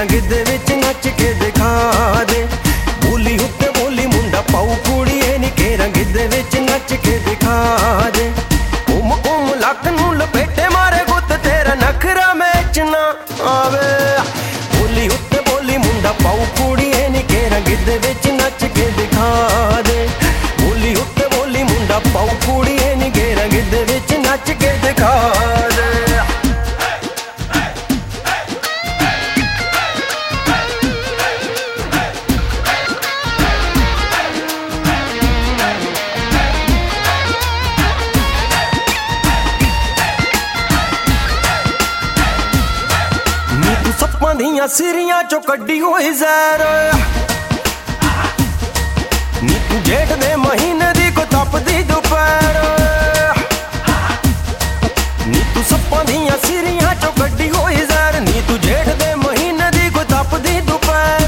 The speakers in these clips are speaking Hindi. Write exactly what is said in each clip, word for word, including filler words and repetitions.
केरा गिद्धे विच नच के दिखा दे। बोली उत्ते बोली मुंडा पाऊ कुड़िए नी केरा गिद्धे विच नच के दिखा दे। घुम घुम लक नू लपेटे मारे गुत तेरा नखरा मैच ना आवे। बोली उत्ते बोली मुंडा पाऊ कुड़िए नी केरा गिद्धे विच नच के दिखा दे। बोली उत्ते बोली मुंडा पाऊ कुड़िए नी केरा गिद्धे विच नच के दिखा दे। दियां सिरियां चो कड्डी हुई जहर नी तू जेठ दे महीने दी को तपदी दोपहर। नी तू सप्पां दियां सिरियां चो कड्डी हुई जहर नी तू जेठ दे महीने दी को तपदी दोपहर।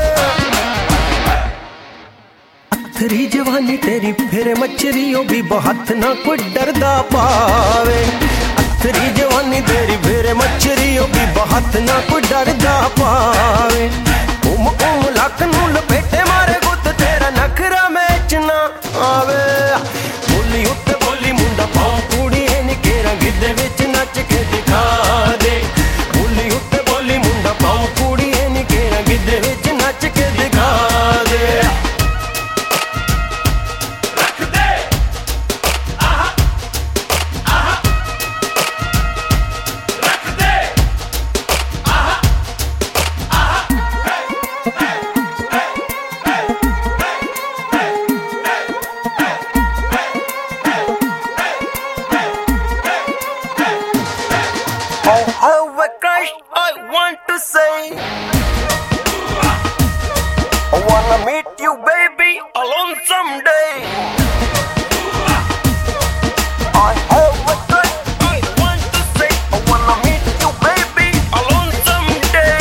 अथरी जवानी तेरी फिर मच्छरियों भी बहुत ना कोई डरदा पावे। अथरी जवानी तेरी फिर मच्छरियों भी बहुत ना कोई डरदा पावे। घुम घुम लक नू लपेटे मारे गुत तेरा नखरा मैच ना आवे। बोली उत्ते बोली मुंडा पाऊ कुड़िए नी केरा गिद्धे विच नच के दिखा दे। बोली उत्ते बोली मुंडा पाऊ कुड़िए नी केरा गिद्धे विच नच के दिखा दे। I have a crush I want to say. I wanna meet you baby alone someday. I have a crush I want to say. I wanna meet you baby alone someday.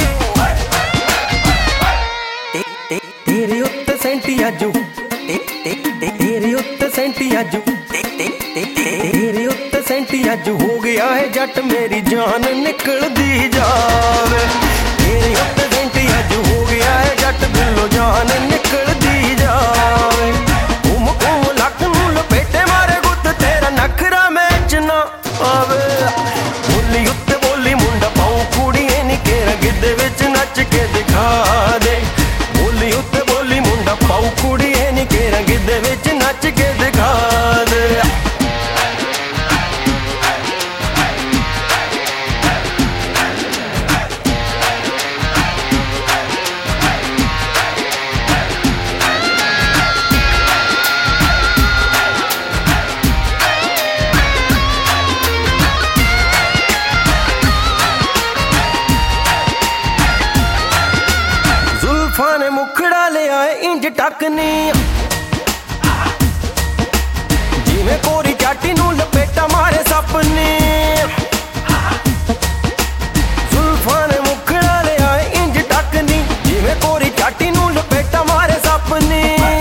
तेरे उत्ते सेंटी आजू तेरे उत्ते सेंटी आजू तेरे उत्ते सेंटी अज हो गया है जट मेरी जान निकल दी जावे। तेरे उत्ते सेंटी अज हो गया है जट दिलों जान निकल दी जावे। घुम घुम लक नू लपेटे मारे गुत तेरा नखरा मैच ना आवे। बोली उत्ते बोली मुंडा पाऊ कुड़िए नी केरा गिद्धे विच नच के दिखा दे। बोली उत्ते बोली मुंडा पाऊ कुड़िए नी केरा गिद्धे विच नच के दिखा दे। जुल्फां मुखड़ा ले आए इंज टकनी जिवें कोरी चाटी नू लपेटा मारे सपनी। जुल्फां मुखड़ा ले आए इंज टकनी जिवें कोरी चाटी नू लपेटा मारे सपनी।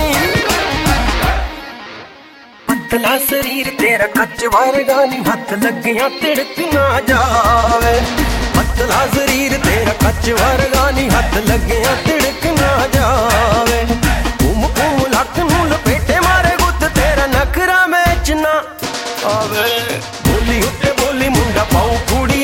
पतला शरीर तेरा कच्च वर्गा नी हथ लगियां तिड़क ना जावे। पतला शरीर तेरा कच्च वर्गा नी हथ लगियां तिड़क ना जावे। घुम घुम लक नू लपेटे मारे गुत तेरा नखरा मैच ना आवे। बोली उत्ते बोली मुंडा पाऊ कुड़ी